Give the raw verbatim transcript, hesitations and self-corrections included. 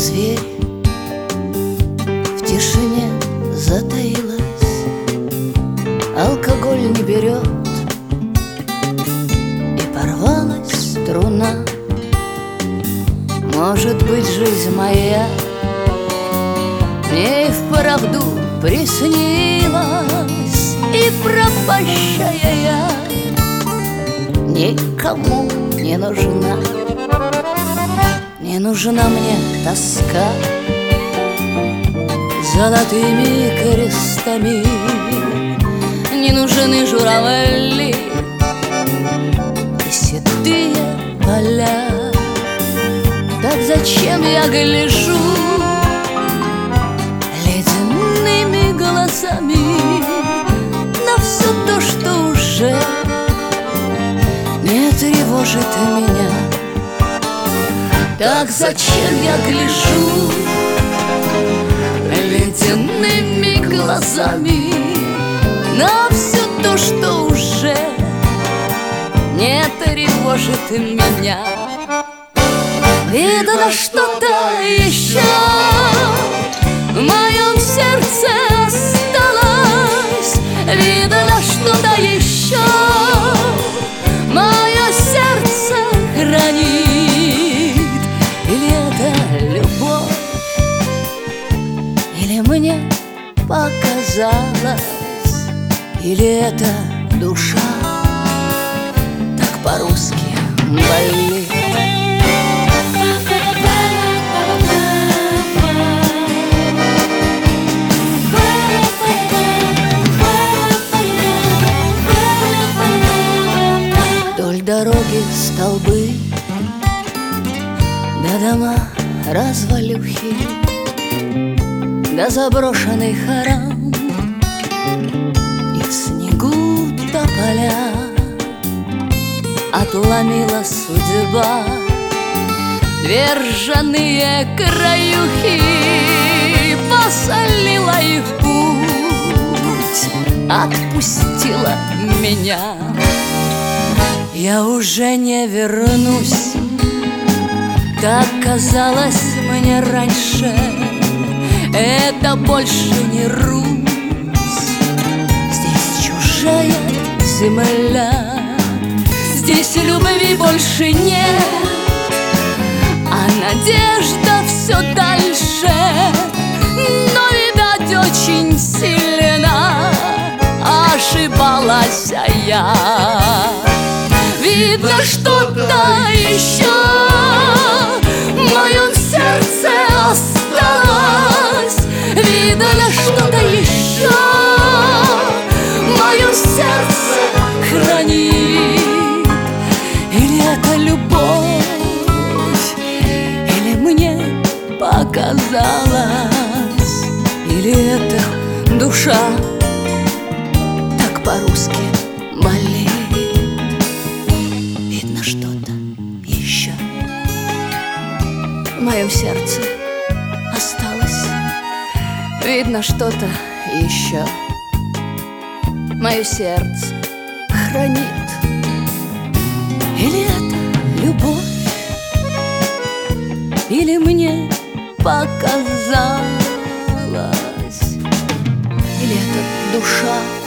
зверь в тишине затаилась. Алкоголь не берет, и порвалась струна. Может быть, жизнь моя мне и вправду приснилась, и пропащая я никому не нужна. Не нужна мне тоска золотыми крестами, не нужны журавли и седые поля. Так зачем я гляжу ледяными глазами на все то, что уже не тревожит меня? Так зачем я гляжу ледяными глазами на все то, что уже не тревожит меня? Видно, что-то еще в моем сердце осталось. Видно, что-то еще мое сердце хранит. Или это любовь, или мне показалось, или это душа так по-русски болит. Вдоль дороги столбы, да дома развалюхи, да заброшенный храм, и в снегу тополя отломила судьба две ржаные краюхи, посолила их путь, отпустила меня. Я уже не вернусь, как казалось мне раньше. Это больше не Русь, здесь чужая земля. Здесь любви больше нет, а надежда все дальше. Но, видать, очень сильно ошибалась я. Видно, что-то еще в моем сердце осталось. Видно, что-то еще мое сердце хранит. Или это любовь, или мне показалось, или это душа так по-русски болит. Видно, что-то еще в моем сердце осталось. Видно, что-то еще мое сердце хранит. Или это любовь, или мне показалось, или это душа